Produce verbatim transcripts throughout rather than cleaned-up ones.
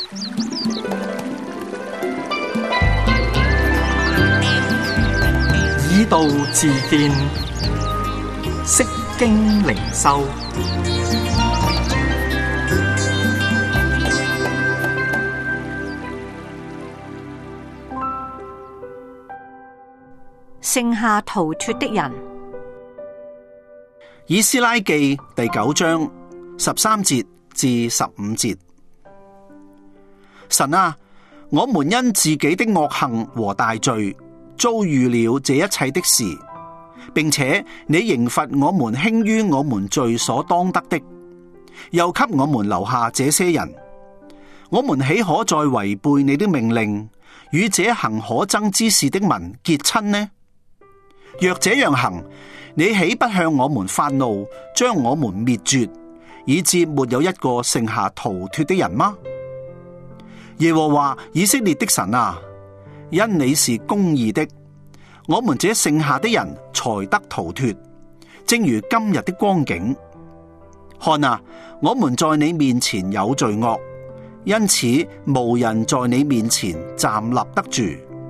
以道自見，釋經靈修。 剩下逃脫的人。 以斯拉記第九章十三節至十五節。神啊，我們因自己的惡行和大罪，遭遇了這一切的事，並且你刑罰我們輕於我們罪所當得的，又給我們留下這些人，我們豈可再違背你的命令，與這行可憎之事的民結親呢？若這樣行，你豈不向我們發怒，將我們滅絕，以致沒有一個剩下逃脫的人嗎？耶和華以色列的神啊，因你是公義的，我們這剩下的人才得逃脫，正如今日的光景。看啊，我們在你面前有罪惡，因此無人在你面前站立得住。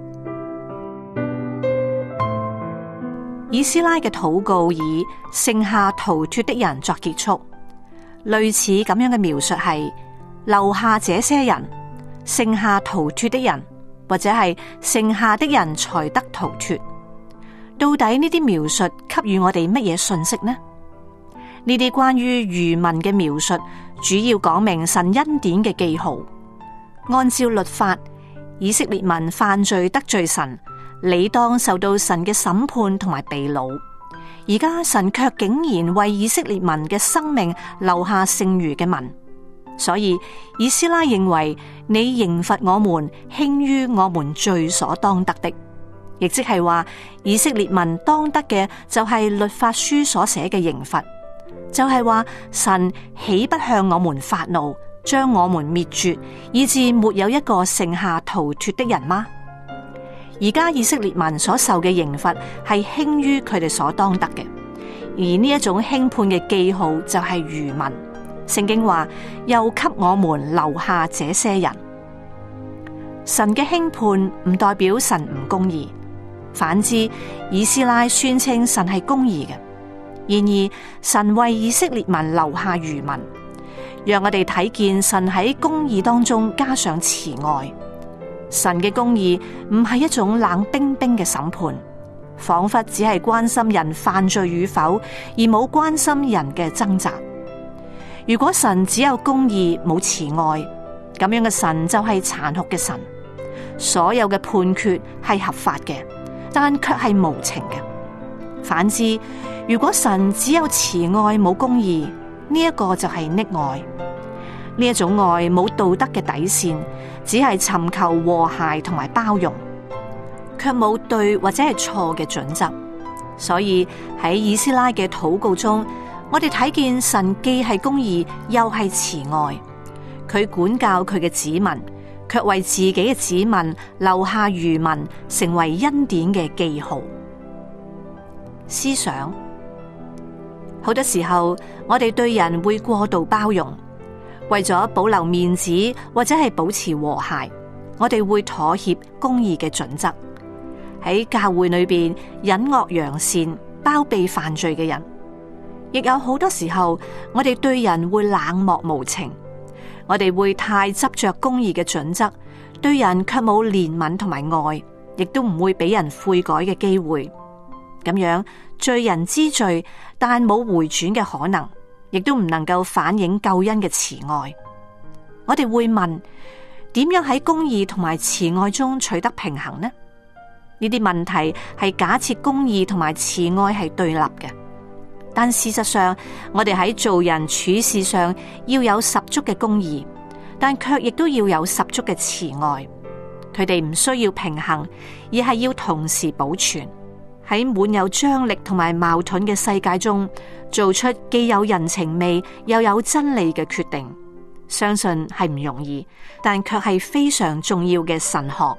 以斯拉嘅禱告以剩下逃脫的人作結束，類似咁樣嘅描述係留下這些人，剩下逃脫的人，或者係剩下的人才得逃脫。到底呢啲描述給予我哋乜嘢信息呢？呢啲關於餘民嘅描述，主要講明神恩典嘅記號。按照律法，以色列民犯罪得罪神，理當受到神嘅審判同埋被擄。而家神卻竟然為以色列民嘅生命留下剩餘嘅民，所以以斯拉認為你刑罰我們輕於我們罪所當得的，亦即係話以色列民當得嘅就係律法書所寫嘅刑罰，就係話神豈不向我們發怒，將我們滅絕，以致沒有一個剩下逃脫的人嗎？而家以色列民所受嘅刑罰係輕於佢哋所當得嘅，而呢一種輕判嘅記號就係餘民。聖經話又給我們留下這些人。神嘅輕判唔代表神唔公義，反之以斯拉宣稱神係公義嘅。然而神為以色列民留下餘民，讓我哋睇見神喺公義當中加上慈愛。神嘅公義唔係一種冷冰冰嘅審判，仿佛只係關心人犯罪與否，而冇關心人嘅掙扎。如果神只有公義冇慈愛，咁樣嘅神就係殘酷嘅神。所有嘅判決係合法嘅，但卻係無情嘅。反之，如果神只有慈愛冇公義，呢一個就係溺愛。呢一種愛冇道德嘅底線，只係尋求和諧同埋包容，卻冇對或者係錯嘅準則。所以喺以斯拉嘅禱告中，我哋睇見神既係公義又係慈愛。佢管教佢嘅子民，卻為自己嘅子民留下餘民，成為恩典嘅記號。思想，好多時候我哋對人會過度包容，為咗保留面子或者係保持和諧，我哋會妥協公義嘅準則。喺教會裏邊隱惡揚善，包庇犯罪嘅人，亦有好多時候我哋對人會冷漠無情，我哋會太執着公義嘅準則，對人卻冇憐憫同埋愛，亦都唔會俾人悔改嘅機會。咁樣罪人知罪，但冇回轉嘅可能，亦都唔能夠反映救恩嘅慈愛。我哋會問，點樣喺公義同埋慈愛中取得平衡呢？呢啲問題係假設公義同埋慈愛係對立嘅，但事實上，我哋喺做人處事上要有十足嘅公義，但卻亦都要有十足嘅慈愛。佢哋唔需要平衡，而係要同時保存。喺滿有張力同埋矛盾嘅世界中，做出既有人情味又有真理嘅決定，相信係唔容易，但卻係非常重要嘅神學。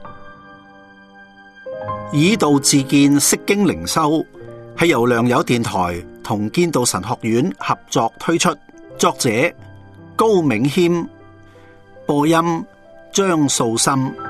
以道自見釋經靈修係由良友電台同堅道神學院合作推出，作者高銘謙，播音張素心。